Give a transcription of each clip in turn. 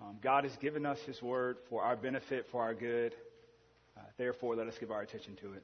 God has given us His word for our benefit, for our good. Therefore, let us give our attention to it.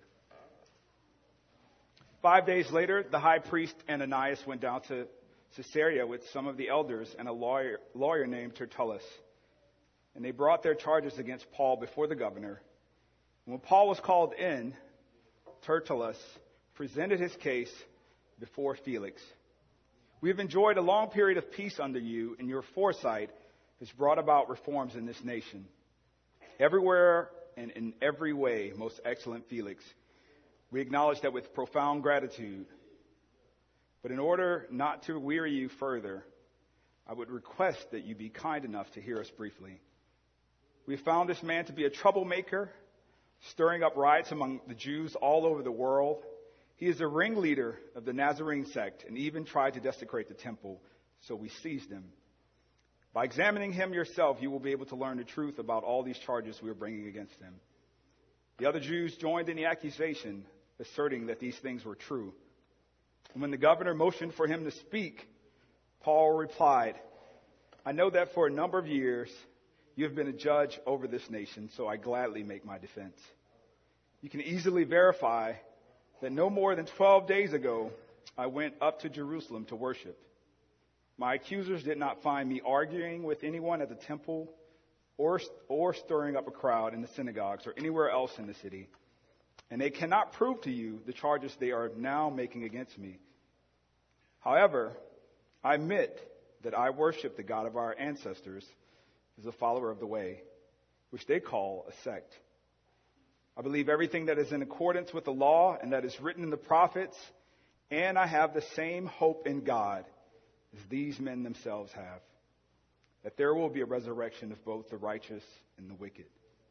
5 days later, the high priest Ananias went down to Caesarea with some of the elders and a lawyer named Tertullus. And they brought their charges against Paul before the governor. And when Paul was called in, Tertullus presented his case before Felix. We have enjoyed a long period of peace under you, and your foresight has brought about reforms in this nation. Everywhere and in every way, most excellent Felix, we acknowledge that with profound gratitude. But in order not to weary you further, I would request that you be kind enough to hear us briefly. We have found this man to be a troublemaker, stirring up riots among the Jews all over the world. He is a ringleader of the Nazarene sect and even tried to desecrate the temple, so we seized him. By examining him yourself, you will be able to learn the truth about all these charges we are bringing against him. The other Jews joined in the accusation, asserting that these things were true. And when the governor motioned for him to speak, Paul replied, I know that for a number of years you have been a judge over this nation, so I gladly make my defense. You can easily verify that no more than 12 days ago I went up to Jerusalem to worship. My accusers did not find me arguing with anyone at the temple or stirring up a crowd in the synagogues or anywhere else in the city. And they cannot prove to you the charges they are now making against me. However, I admit that I worship the God of our ancestors as a follower of the way, which they call a sect. I believe everything that is in accordance with the law and that is written in the prophets, and I have the same hope in God as these men themselves have, that there will be a resurrection of both the righteous and the wicked.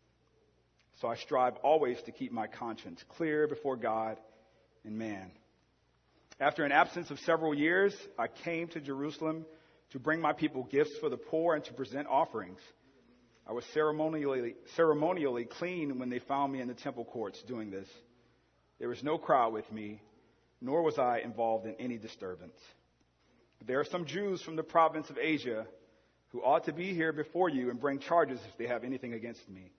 So I strive always to keep my conscience clear before God and man. After an absence of several years, I came to Jerusalem to bring my people gifts for the poor and to present offerings. I was ceremonially clean when they found me in the temple courts doing this. There was no crowd with me, nor was I involved in any disturbance. But there are some Jews from the province of Asia who ought to be here before you and bring charges if they have anything against me.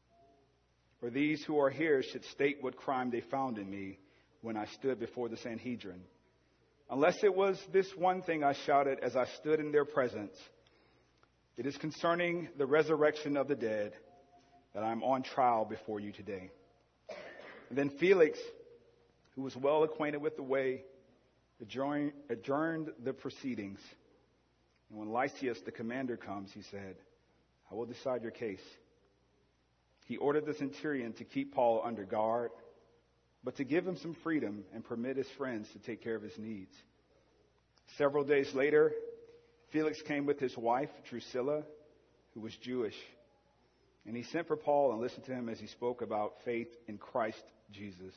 For these who are here should state what crime they found in me when I stood before the Sanhedrin. Unless it was this one thing I shouted as I stood in their presence, it is concerning the resurrection of the dead that I am on trial before you today. And then Felix, who was well acquainted with the way, adjourned the proceedings. And when Lysias, the commander, comes, he said, I will decide your case. He ordered the centurion to keep Paul under guard, but to give him some freedom and permit his friends to take care of his needs. Several days later, Felix came with his wife, Drusilla, who was Jewish. And he sent for Paul and listened to him as he spoke about faith in Christ Jesus.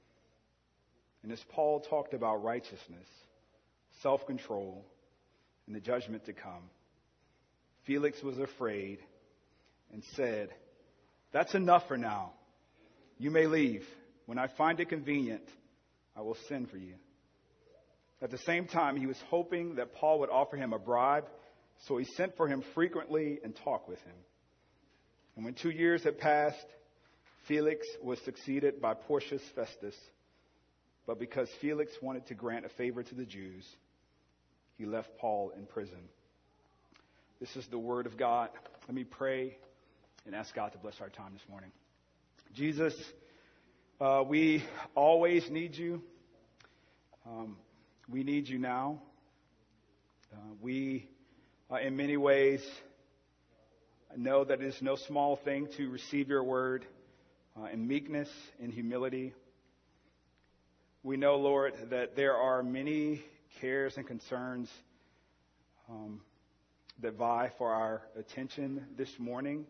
And as Paul talked about righteousness, self-control, and the judgment to come, Felix was afraid and said, That's enough for now. You may leave. When I find it convenient, I will send for you. At the same time, he was hoping that Paul would offer him a bribe, so he sent for him frequently and talked with him. And when 2 years had passed, Felix was succeeded by Porcius Festus. But because Felix wanted to grant a favor to the Jews, he left Paul in prison. This is the word of God. Let me pray and ask God to bless our time this morning. Jesus, we always need you. We need you now. We, in many ways, know that it is no small thing to receive your word in meekness and humility. We know, Lord, that there are many cares and concerns that vie for our attention this morning.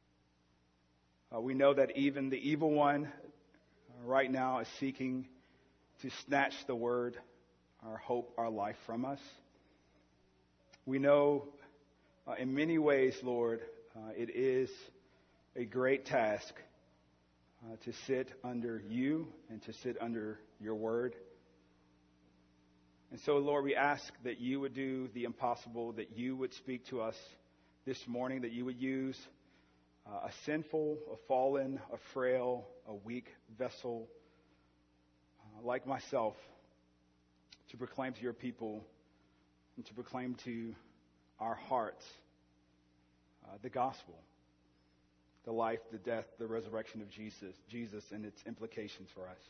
We know that even the evil one right now is seeking to snatch the word, our hope, our life from us. We know in many ways, Lord, it is a great task to sit under you and to sit under your word. And so, Lord, we ask that you would do the impossible, that you would speak to us this morning that you would use a sinful, a fallen, a frail, a weak vessel like myself to proclaim to your people and to proclaim to our hearts the gospel, the life, the death, the resurrection of Jesus and its implications for us.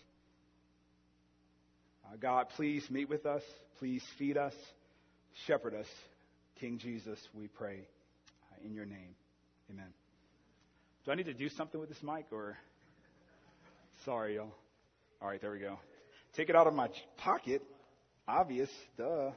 God, please meet with us. Please feed us, shepherd us. King Jesus, we pray in your name. Amen. Do I need to do something with this mic or? Sorry, y'all. All right, there we go. Take it out of my pocket. Obvious, duh.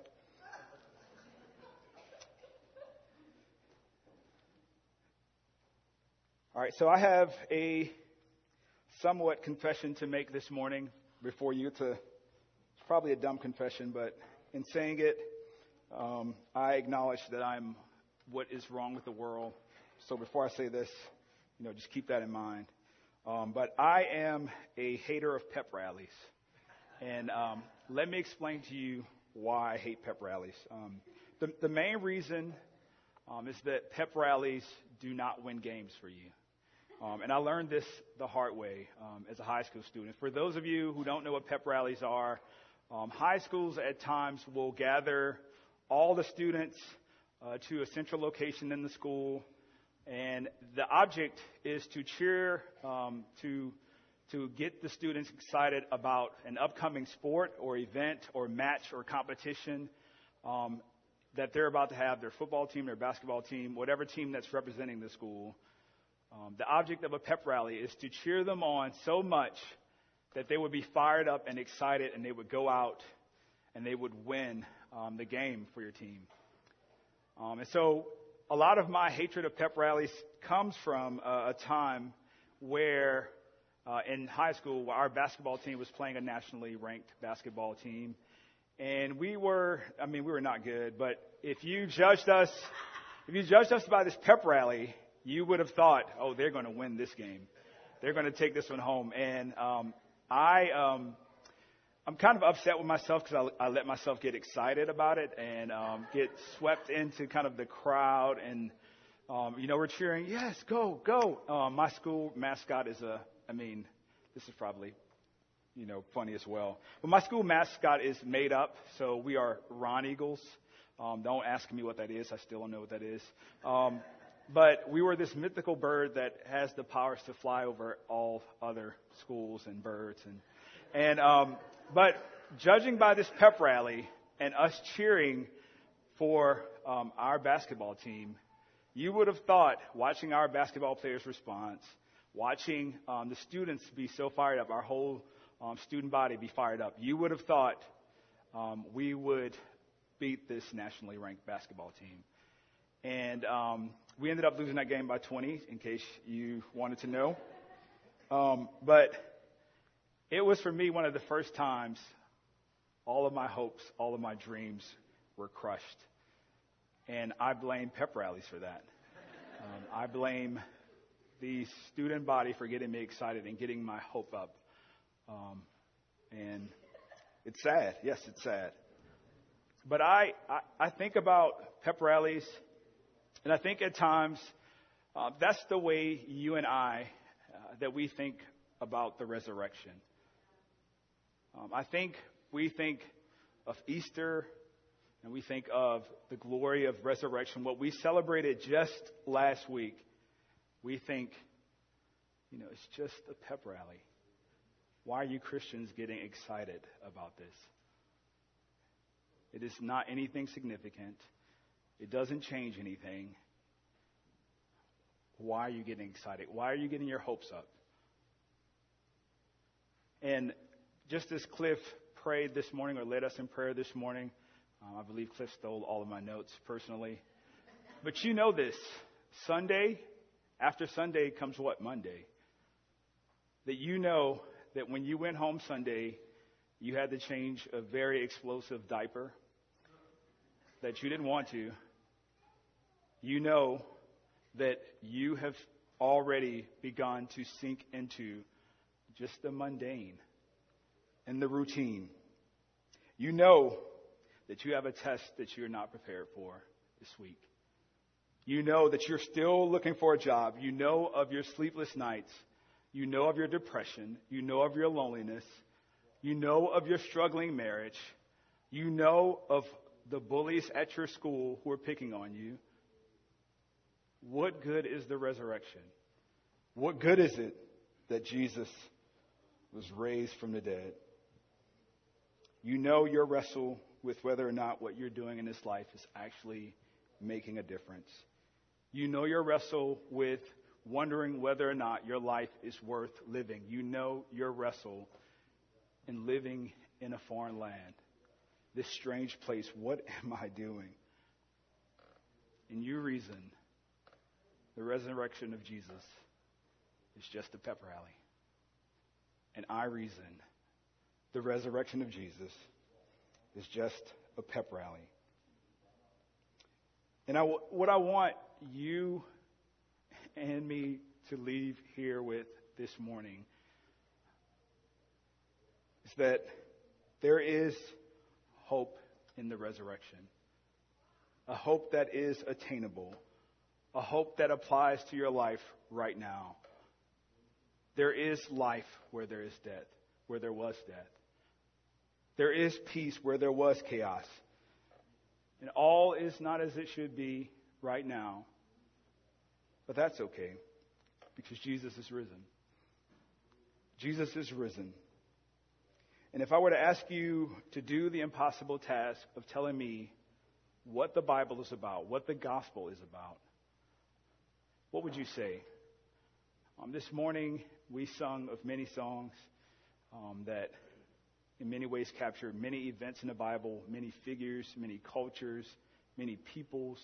All right, so I have a somewhat confession to make this morning before you. It's probably a dumb confession, but in saying it, I acknowledge that I'm what is wrong with the world. So before I say this, just keep that in mind. But I am a hater of pep rallies. And let me explain to you why I hate pep rallies. The main reason is that pep rallies do not win games for you. And I learned this the hard way as a high school student. For those of you who don't know what pep rallies are, high schools at times will gather all the students to a central location in the school. And the object is to cheer, to get the students excited about an upcoming sport or event or match or competition that they're about to have, their football team, their basketball team, whatever team that's representing the school. The object of a pep rally is to cheer them on so much that they would be fired up and excited and they would go out and they would win the game for your team. And so a lot of my hatred of pep rallies comes from a time where in high school our basketball team was playing a nationally ranked basketball team. And we were not good, but if you judged us by this pep rally, you would have thought, oh, they're going to win this game. They're going to take this one home. And I'm kind of upset with myself because I let myself get excited about it and get swept into kind of the crowd. And, we're cheering, yes, go, go. My school mascot is this is probably, funny as well. But my school mascot is made up, so we are Ron Eagles. Don't ask me what that is. I still don't know what that is. But we were this mythical bird that has the powers to fly over all other schools and birds. But judging by this pep rally and us cheering for our basketball team, you would have thought, watching our basketball players' response, watching the students be so fired up, our whole student body be fired up, you would have thought we would beat this nationally ranked basketball team. And we ended up losing that game by 20, in case you wanted to know. But it was, for me, one of the first times all of my hopes, all of my dreams were crushed. And I blame pep rallies for that. I blame the student body for getting me excited and getting my hope up. And it's sad. Yes, it's sad. But I think about pep rallies, and I think at times that's the way you and I, that we think about the resurrection. I think we think of Easter and we think of the glory of resurrection, what we celebrated just last week. We think, it's just a pep rally. Why are you Christians getting excited about this? It is not anything significant. It doesn't change anything. Why are you getting excited? Why are you getting your hopes up? And just as Cliff prayed this morning or led us in prayer this morning, I believe Cliff stole all of my notes personally. But you know this, Sunday, after Sunday comes what? Monday. That you know that when you went home Sunday, you had to change a very explosive diaper that you didn't want to. You know that you have already begun to sink into just the mundane and the routine. You know that you have a test that you're not prepared for this week. You know that you're still looking for a job. You know of your sleepless nights. You know of your depression. You know of your loneliness. You know of your struggling marriage. You know of the bullies at your school who are picking on you. What good is the resurrection? What good is it that Jesus was raised from the dead? You know your wrestle with whether or not what you're doing in this life is actually making a difference. You know your wrestle with wondering whether or not your life is worth living. You know your wrestle in living in a foreign land, this strange place. What am I doing? And you reason the resurrection of Jesus is just a pep rally. And I reason the resurrection of Jesus is just a pep rally. And what I want you and me to leave here with this morning is that there is hope in the resurrection. A hope that is attainable. A hope that applies to your life right now. There is life where there is death, where there was death. There is peace where there was chaos. And all is not as it should be right now. But that's okay, because Jesus is risen. Jesus is risen. And if I were to ask you to do the impossible task of telling me what the Bible is about, what the gospel is about, what would you say? This morning we sung of many songs that in many ways capture many events in the Bible, many figures, many cultures, many peoples.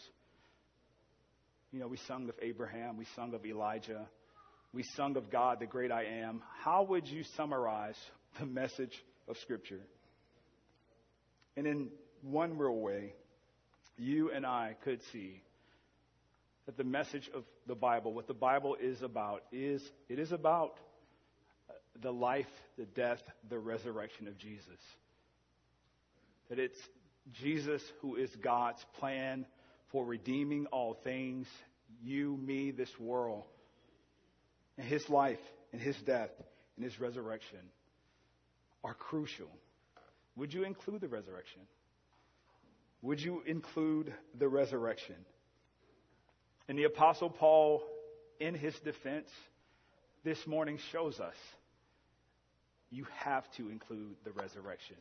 You know, we sung of Abraham, we sung of Elijah, we sung of God, the great I am. How would you summarize the message of Scripture? And in one real way, you and I could see that the message of the Bible, what the Bible is about, it is about the life, the death, the resurrection of Jesus. That it's Jesus who is God's plan for redeeming all things, you, me, this world. And his life and his death and his resurrection are crucial. Would you include the resurrection? Would you include the resurrection? And the Apostle Paul, in his defense, this morning shows us you have to include the resurrection.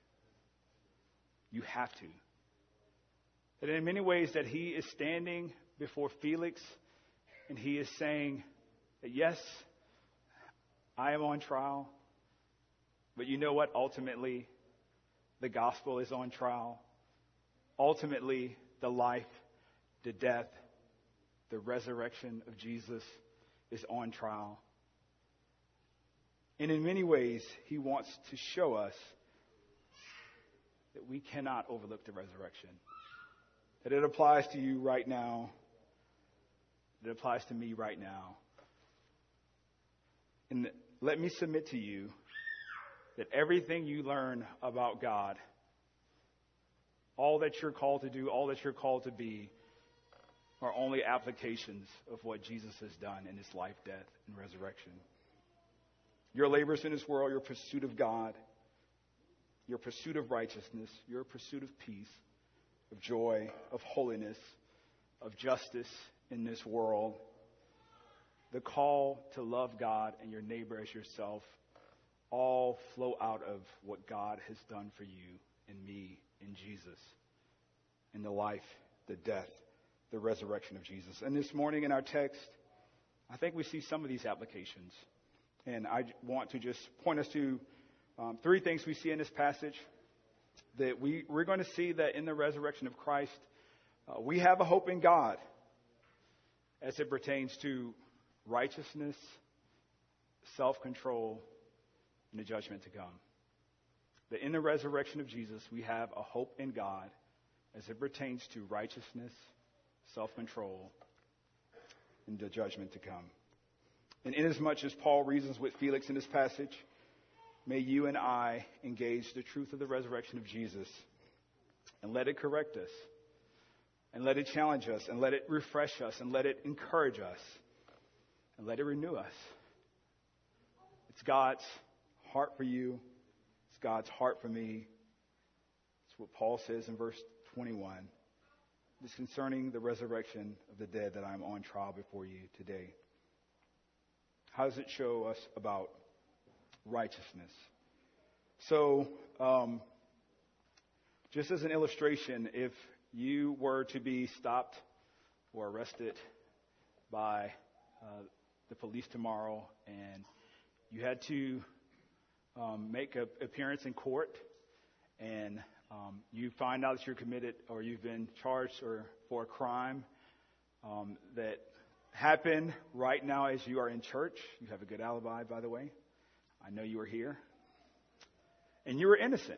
You have to. That in many ways that he is standing before Felix and he is saying that yes, I am on trial, but you know what? Ultimately, the gospel is on trial. Ultimately, the life, the death, the resurrection of Jesus is on trial. And in many ways, he wants to show us that we cannot overlook the resurrection. That it applies to you right now. It applies to me right now. And let me submit to you that everything you learn about God, all that you're called to do, all that you're called to be, are only applications of what Jesus has done in his life, death, and resurrection. Your labors in this world, your pursuit of God, your pursuit of righteousness, your pursuit of peace, of joy, of holiness, of justice in this world, the call to love God and your neighbor as yourself, all flow out of what God has done for you and me in Jesus, in the life, the death, the resurrection of Jesus. And this morning in our text, I think we see some of these applications. And I want to just point us to three things we see in this passage. That we're going to see that in the resurrection of Christ, we have a hope in God as it pertains to righteousness, self-control, and the judgment to come. That in the resurrection of Jesus, we have a hope in God as it pertains to righteousness, self-control, and the judgment to come. And inasmuch as Paul reasons with Felix in this passage, may you and I engage the truth of the resurrection of Jesus and let it correct us. and let it challenge us, and let it refresh us, and let it encourage us, and let it renew us. It's God's heart for you. It's God's heart for me. It's what Paul says in verse 21. It's concerning the resurrection of the dead that I'm on trial before you today. How does it show us about righteousness? So, just as an illustration, if you were to be stopped or arrested by the police tomorrow and you had to make an appearance in court and you find out that you're committed or you've been charged for a crime that happened right now as you are in church. You have a good alibi, by the way. I know you were here. And you were innocent.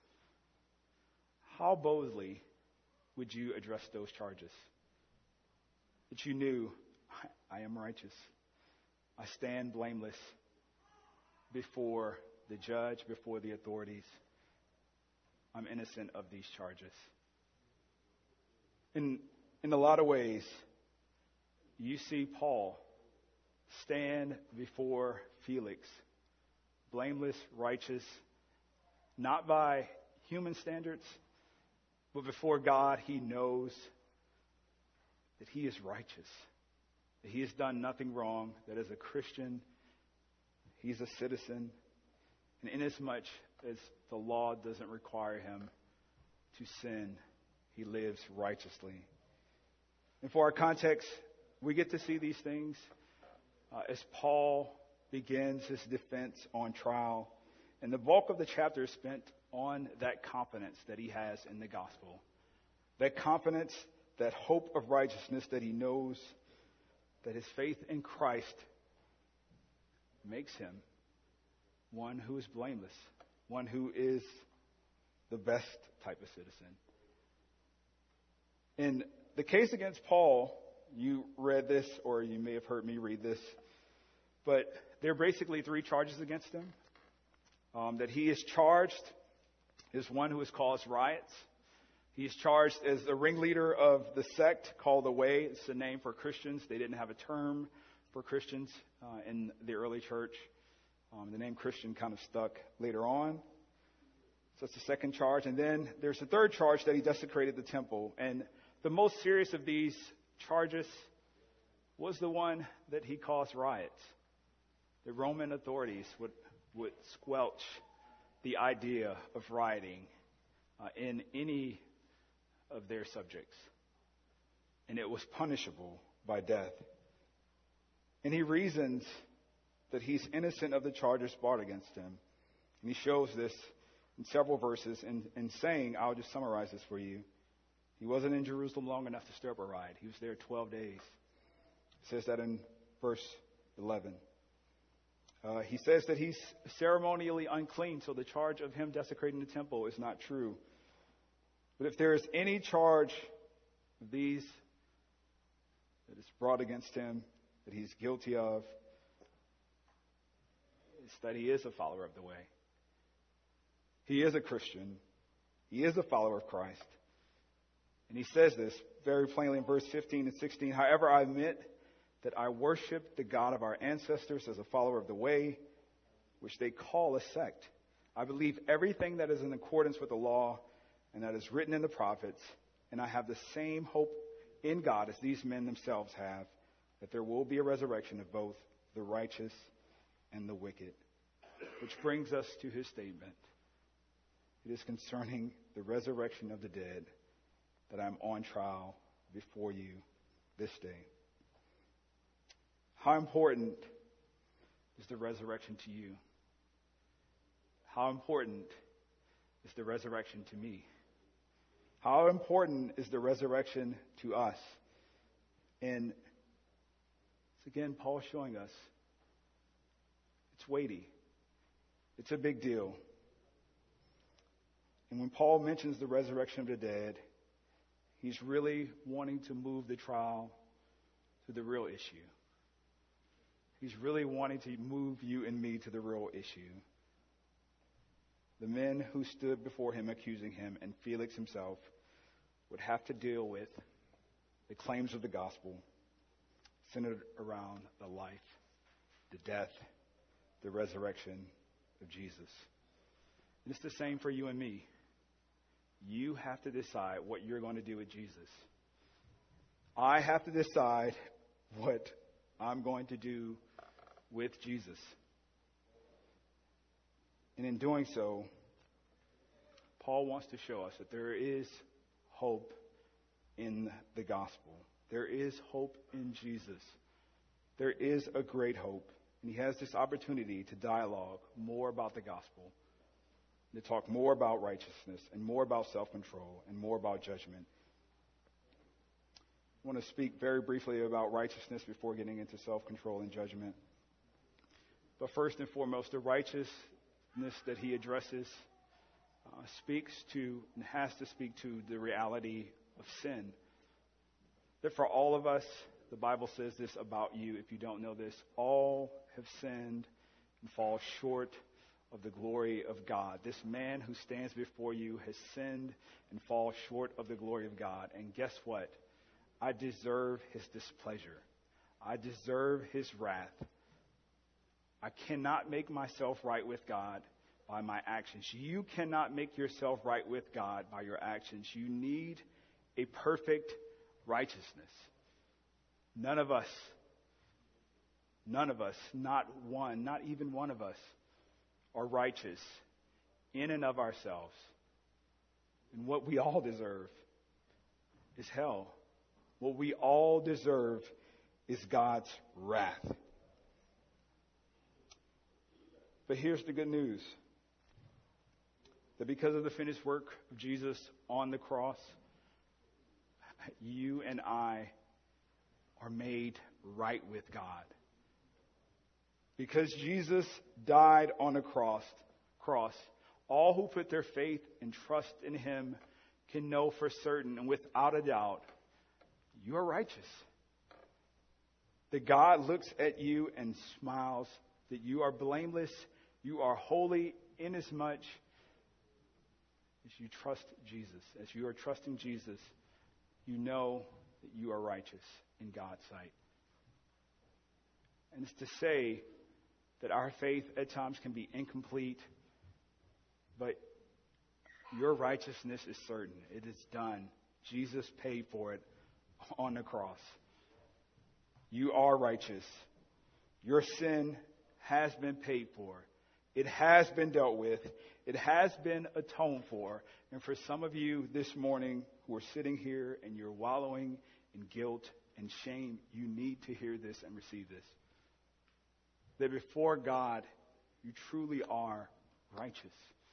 How boldly would you address those charges? That you knew, I am righteous. I stand blameless before the judge, before the authorities. I'm innocent of these charges. In a lot of ways, you see Paul stand before Felix, blameless, righteous, not by human standards, but before God, he knows that he is righteous, that he has done nothing wrong, that as a Christian, he's a citizen, and inasmuch as the law doesn't require him to sin, he lives righteously. And for our context, we get to see these things as Paul begins his defense on trial. And the bulk of the chapter is spent on that confidence that he has in the gospel. That confidence, that hope of righteousness that he knows that his faith in Christ makes him one who is blameless, one who is the best type of citizen. In the case against Paul, you read this, or you may have heard me read this, but there are basically three charges against him. That he is charged as one who has caused riots. He is charged as the ringleader of the sect called the Way. It's a name for Christians. They didn't have a term for Christians in the early church. The name Christian kind of stuck later on. So that's the second charge. And then there's the third charge that he desecrated the temple. And the most serious of these charges was the one that he caused riots. The Roman authorities would squelch the idea of rioting in any of their subjects. And it was punishable by death. And he reasons that he's innocent of the charges brought against him. And he shows this in several verses in saying, I'll just summarize this for you. He wasn't in Jerusalem long enough to stir up a riot. He was there 12 days. It says that in verse 11. He says that he's ceremonially unclean, so the charge of him desecrating the temple is not true. But if there is any charge of these that is brought against him, that he's guilty of, it's that he is a follower of the way. He is a Christian. He is a follower of Christ. And he says this very plainly in verse 15 and 16. However, I admit that I worship the God of our ancestors as a follower of the way, which they call a sect. I believe everything that is in accordance with the law and that is written in the prophets, and I have the same hope in God as these men themselves have, that there will be a resurrection of both the righteous and the wicked. Which brings us to his statement. It is concerning the resurrection of the dead that I'm on trial before you this day. How important is the resurrection to you? How important is the resurrection to me? How important is the resurrection to us? And it's again Paul showing us it's weighty. It's a big deal. And when Paul mentions the resurrection of the dead, he's really wanting to move the trial to the real issue. He's really wanting to move you and me to the real issue. The men who stood before him accusing him and Felix himself would have to deal with the claims of the gospel centered around the life, the death, the resurrection of Jesus. And it's the same for you and me. You have to decide what you're going to do with Jesus. I have to decide what I'm going to do with Jesus. And in doing so, Paul wants to show us that there is hope in the gospel. There is hope in Jesus. There is a great hope. And he has this opportunity to dialogue more about the gospel, to talk more about righteousness and more about self-control and more about judgment. I want to speak very briefly about righteousness before getting into self-control and judgment. But first and foremost, the righteousness that he addresses speaks to and has to speak to the reality of sin. That for all of us, the Bible says this about you, if you don't know this, all have sinned and fall short of the glory of God. This man who stands before you has sinned and falls short of the glory of God. And guess what? I deserve his displeasure. I deserve his wrath. I cannot make myself right with God by my actions. You cannot make yourself right with God by your actions. You need a perfect righteousness. None of us, not one, not even one of us, are righteous in and of ourselves. And what we all deserve is hell. What we all deserve is God's wrath. But here's the good news. That because of the finished work of Jesus on the cross, you and I are made right with God. Because Jesus died on a cross, all who put their faith and trust in him can know for certain and without a doubt, you are righteous. That God looks at you and smiles, that you are blameless, you are holy inasmuch as you trust Jesus. As you are trusting Jesus, you know that you are righteous in God's sight. And it's to say that our faith at times can be incomplete, but your righteousness is certain. It is done. Jesus paid for it on the cross. You are righteous. Your sin has been paid for. It has been dealt with. It has been atoned for. And for some of you this morning who are sitting here and you're wallowing in guilt and shame, you need to hear this and receive this. That before God, you truly are righteous.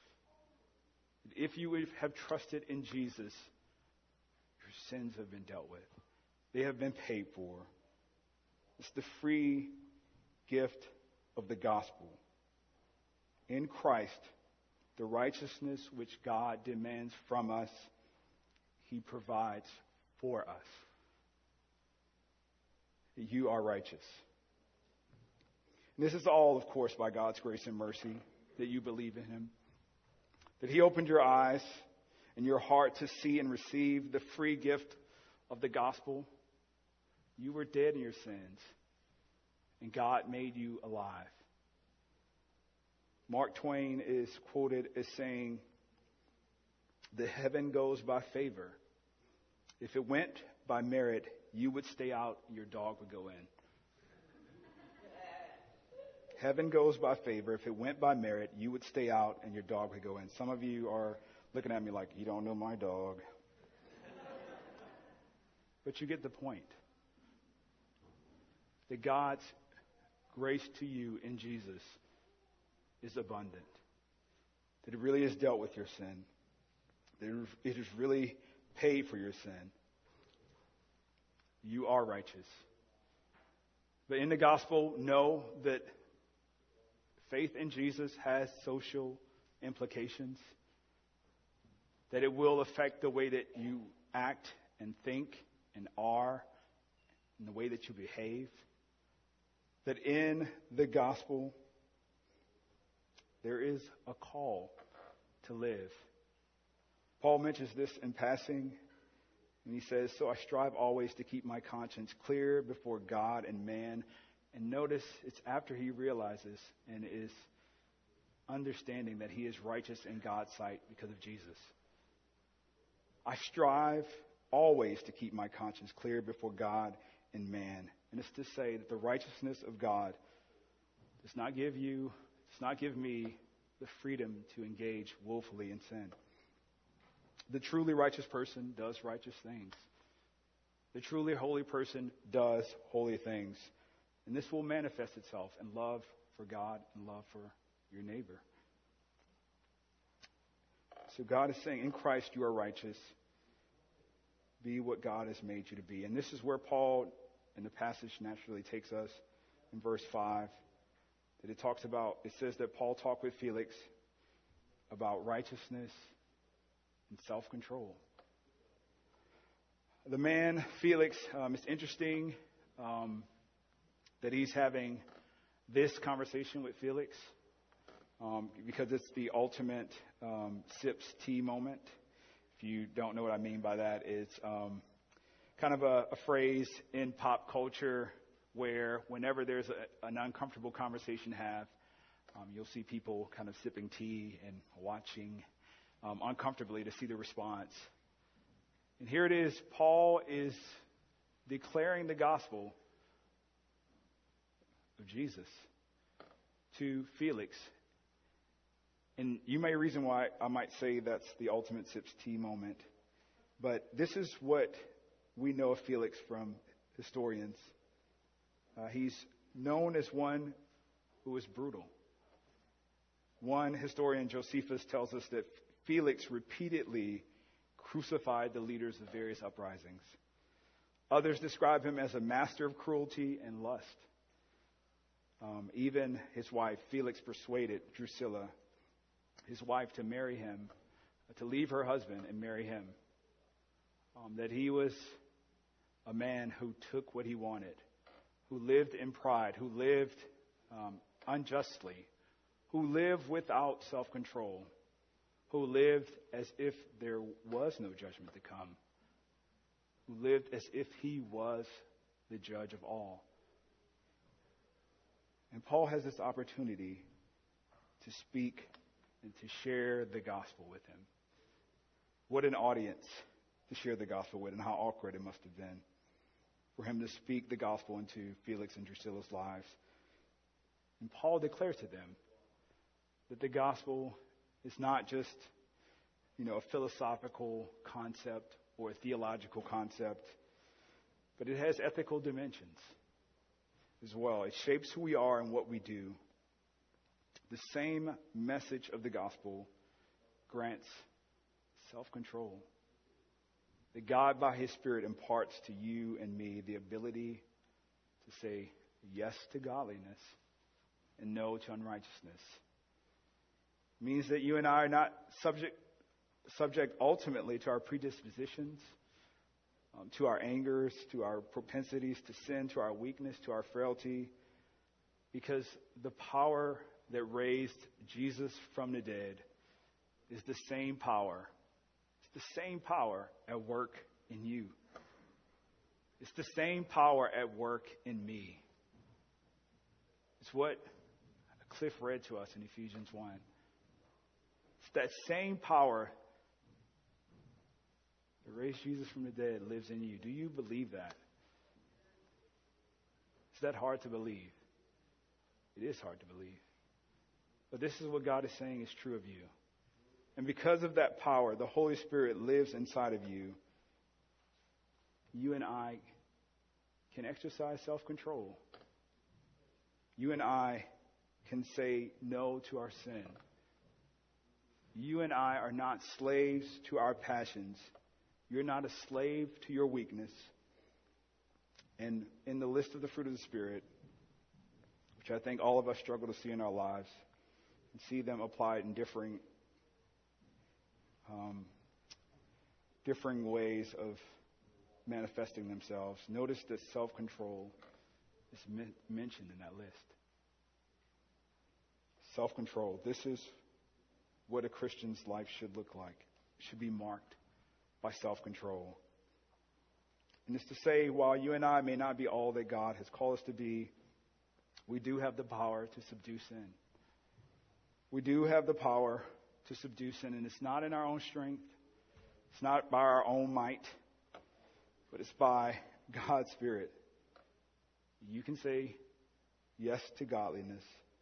If you have trusted in Jesus, your sins have been dealt with. They have been paid for. It's the free gift of the gospel. In Christ, the righteousness which God demands from us, he provides for us. You are righteous. And this is all, of course, by God's grace and mercy that you believe in him. That he opened your eyes and your heart to see and receive the free gift of the gospel. You were dead in your sins, and God made you alive. Mark Twain is quoted as saying, "The heaven goes by favor. If it went by merit, you would stay out, your dog would go in." Heaven goes by favor. If it went by merit, you would stay out and your dog would go in. Some of you are looking at me like, you don't know my dog. But you get the point. That God's grace to you in Jesus is abundant. That it really has dealt with your sin. That it has really paid for your sin. You are righteous. But in the gospel, know that faith in Jesus has social implications. That it will affect the way that you act and think and are, and the way that you behave. That in the gospel, there is a call to live. Paul mentions this in passing And he says, so I strive always to keep my conscience clear before God and man. And notice it's after he realizes and is understanding that he is righteous in God's sight because of Jesus. I strive always to keep my conscience clear before God and man. And it's to say that the righteousness of God does not give me the freedom to engage willfully in sin. The truly righteous person does righteous things. The truly holy person does holy things. And this will manifest itself in love for God and love for your neighbor. So God is saying, in Christ you are righteous. Be what God has made you to be. And this is where Paul, in the passage, naturally takes us in verse 5. That it says that Paul talked with Felix about righteousness and self-control. The man, Felix, it's interesting that he's having this conversation with Felix because it's the ultimate sips tea moment. If you don't know what I mean by that, it's kind of a phrase in pop culture where whenever there's an uncomfortable conversation to have, you'll see people kind of sipping tea and watching uncomfortably to see the response. And here it is, Paul is declaring the gospel of Jesus to Felix. And you may reason why I might say that's the ultimate sips tea moment. But this is what we know of Felix from historians. He's known as one who is brutal. One historian, Josephus, tells us that Felix repeatedly crucified the leaders of various uprisings. Others describe him as a master of cruelty and lust. Even his wife, Felix, persuaded Drusilla, his wife, to marry him, to leave her husband and marry him. That he was a man who took what he wanted, who lived in pride, who lived unjustly, who lived without self-control, who lived as if there was no judgment to come, who lived as if he was the judge of all. And Paul has this opportunity to speak and to share the gospel with him. What an audience to share the gospel with, and how awkward it must have been for him to speak the gospel into Felix and Drusilla's lives. And Paul declares to them that the gospel is not just, a philosophical concept or a theological concept, but it has ethical dimensions as well. It shapes who we are and what we do. The same message of the gospel grants self-control. That God, by His Spirit, imparts to you and me the ability to say yes to godliness and no to unrighteousness. It means that you and I are not subject ultimately to our predispositions, to our angers, to our propensities to sin, to our weakness, to our frailty, because the power that raised Jesus from the dead is the same power. It's the same power at work in you. It's the same power at work in me. It's what Cliff read to us in Ephesians 1. It's that same power that raised Jesus from the dead lives in you. Do you believe that? Is that hard to believe? It is hard to believe. But this is what God is saying is true of you. And because of that power, the Holy Spirit lives inside of you. You and I can exercise self-control. You and I can say no to our sin. You and I are not slaves to our passions. You're not a slave to your weakness. And in the list of the fruit of the Spirit, which I think all of us struggle to see in our lives, and see them applied in differing ways of manifesting themselves. Notice that self-control is mentioned in that list. Self-control. This is what a Christian's life should look like. It should be marked by self-control. And it's to say, while you and I may not be all that God has called us to be, we do have the power to subdue sin. We do have the power to subdue sin, and it's not in our own strength. It's not by our own might, but it's by God's Spirit. You can say yes to godliness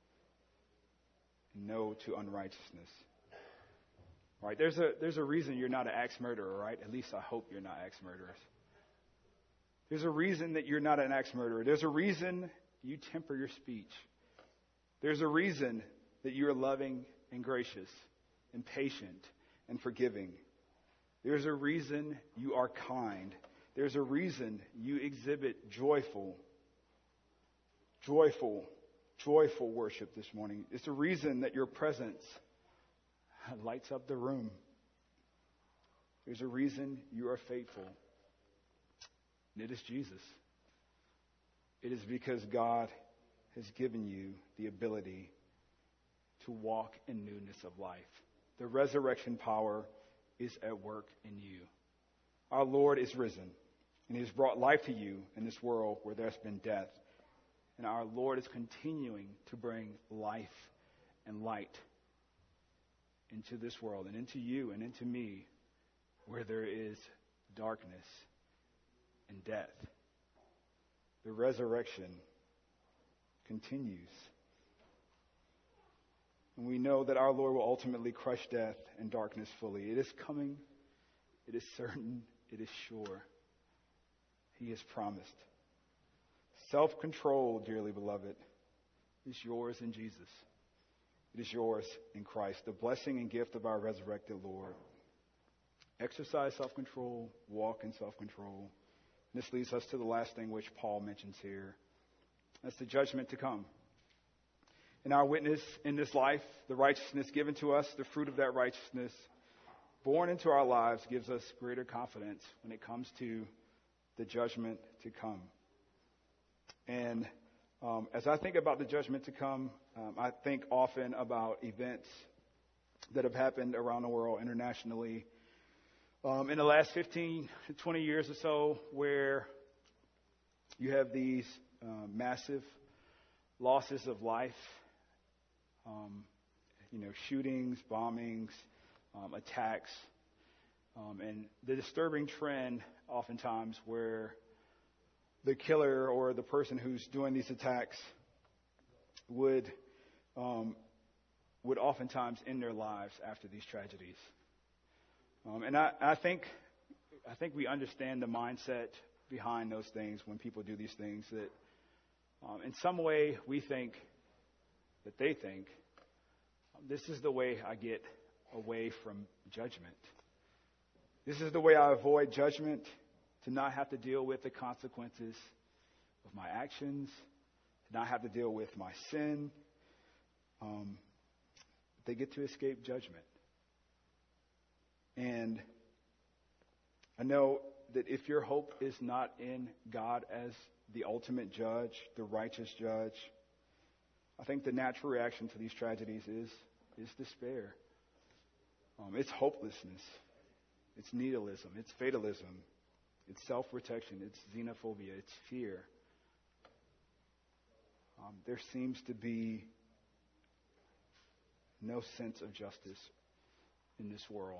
and no to unrighteousness. All right, there's a reason you're not an axe murderer, right? At least I hope you're not axe murderers. There's a reason that you're not an axe murderer. There's a reason you temper your speech. There's a reason that you're loving and gracious and patient and forgiving. There's a reason you are kind. There's a reason you exhibit joyful worship this morning. It's a reason that your presence lights up the room. There's a reason you are faithful. And it is Jesus. It is because God has given you the ability to walk in newness of life. The resurrection power is at work in you. Our Lord is risen, and He has brought life to you in this world where there's been death. And our Lord is continuing to bring life and light into this world and into you and into me where there is darkness and death. The resurrection continues. And we know that our Lord will ultimately crush death and darkness fully. It is coming. It is certain. It is sure. He has promised. Self-control, dearly beloved, is yours in Jesus. It is yours in Christ, the blessing and gift of our resurrected Lord. Exercise self-control, walk in self-control. This leads us to the last thing which Paul mentions here. That's the judgment to come. In our witness in this life, the righteousness given to us, the fruit of that righteousness born into our lives gives us greater confidence when it comes to the judgment to come. And as I think about the judgment to come, I think often about events that have happened around the world internationally in the last 15 to 20 years or so, where you have these massive losses of life, shootings, bombings, attacks, and the disturbing trend oftentimes where the killer or the person who's doing these attacks would oftentimes end their lives after these tragedies. And I think we understand the mindset behind those things when people do these things, that in some way we think that they think, this is the way I get away from judgment. This is the way I avoid judgment, to not have to deal with the consequences of my actions, to not have to deal with my sin. They get to escape judgment. And I know that if your hope is not in God as the ultimate judge, the righteous judge, I think the natural reaction to these tragedies is despair. It's hopelessness. It's nihilism. It's fatalism. It's self-protection. It's xenophobia. It's fear. There seems to be no sense of justice in this world.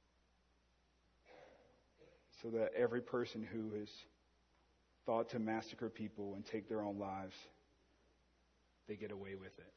So that every person who has thought to massacre people and take their own lives, they get away with it.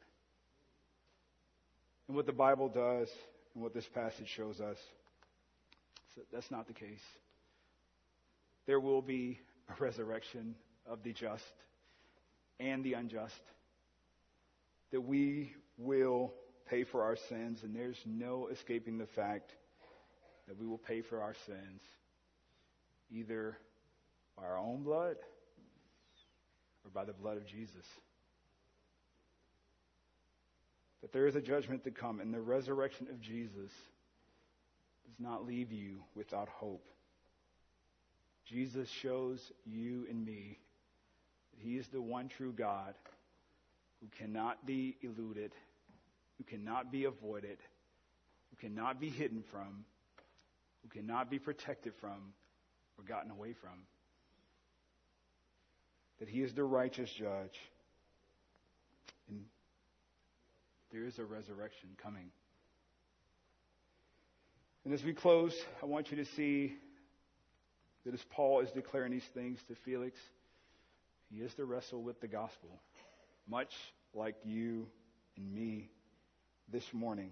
And what the Bible does, and what this passage shows us, that's not the case. There will be a resurrection of the just and the unjust. That we will pay for our sins, and there's no escaping the fact that we will pay for our sins either by our own blood or by the blood of Jesus. That there is a judgment to come, and the resurrection of Jesus does not leave you without hope. Jesus shows you and me that He is the one true God who cannot be eluded, who cannot be avoided, who cannot be hidden from, who cannot be protected from or gotten away from. that He is the righteous judge. And there is a resurrection coming. And as we close, I want you to see that as Paul is declaring these things to Felix, he is to wrestle with the gospel, much like you and me this morning.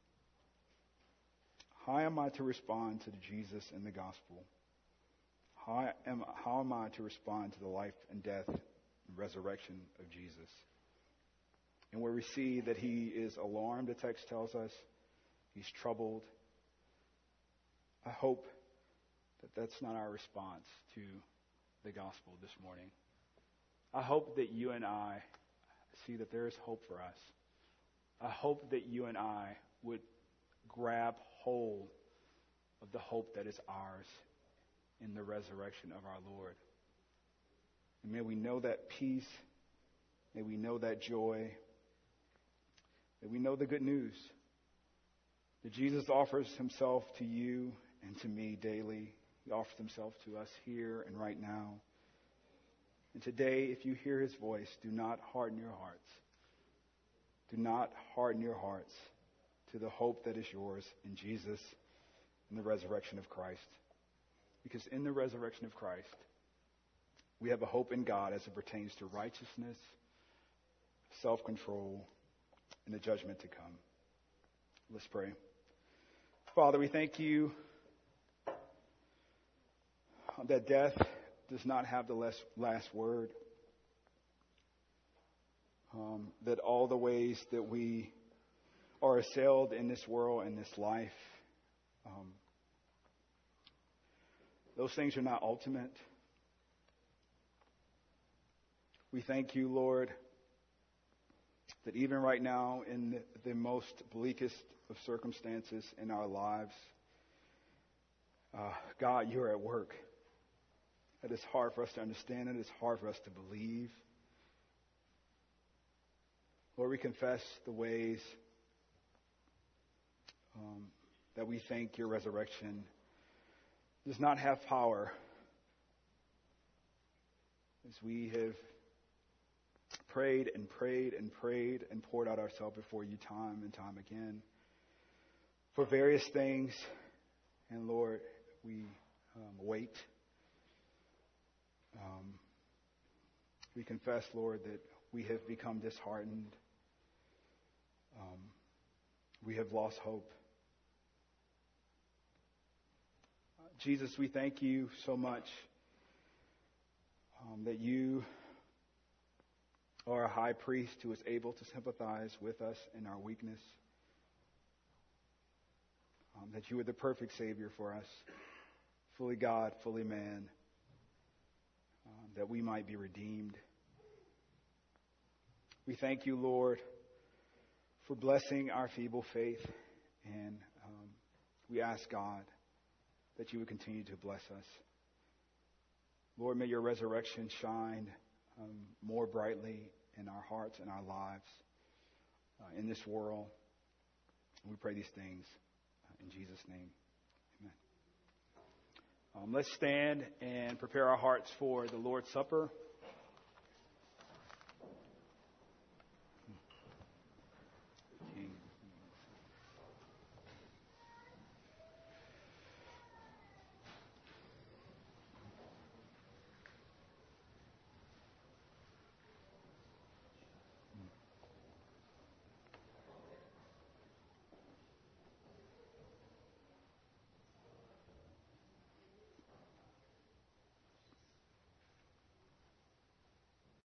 How am I to respond to Jesus and the gospel? How am I to respond to the life and death and resurrection of Jesus? And where we see that he is alarmed, the text tells us, he's troubled. I hope that that's not our response to the gospel this morning. I hope that you and I see that there is hope for us. I hope that you and I would grab hold of the hope that is ours in the resurrection of our Lord. And may we know that peace, may we know that joy, may we know the good news that Jesus offers himself to you and to me daily. He offers himself to us here and right now. And today, if you hear his voice, do not harden your hearts. Do not harden your hearts to the hope that is yours in Jesus and the resurrection of Christ. Because in the resurrection of Christ, we have a hope in God as it pertains to righteousness, self-control, and the judgment to come. Let's pray. Father, we thank you that death does not have the last word. That all the ways that we are assailed in this world and this life, those things are not ultimate. We thank you, Lord, that even right now in the most bleakest of circumstances in our lives, God, you're at work. It is hard for us to understand. It is hard for us to believe. Lord, we confess the ways that we think your resurrection does not have power. As we have prayed and prayed and prayed and poured out ourselves before you time and time again for various things. And Lord, we wait. We confess, Lord, that we have become disheartened. We have lost hope. Jesus, we thank you so much that you are a high priest who is able to sympathize with us in our weakness. That you are the perfect Savior for us, fully God, fully man, that we might be redeemed. We thank you, Lord, for blessing our feeble faith, and we ask, God, that you would continue to bless us. Lord, may your resurrection shine more brightly in our hearts and our lives in this world. We pray these things in Jesus' name. Amen. Let's stand and prepare our hearts for the Lord's Supper.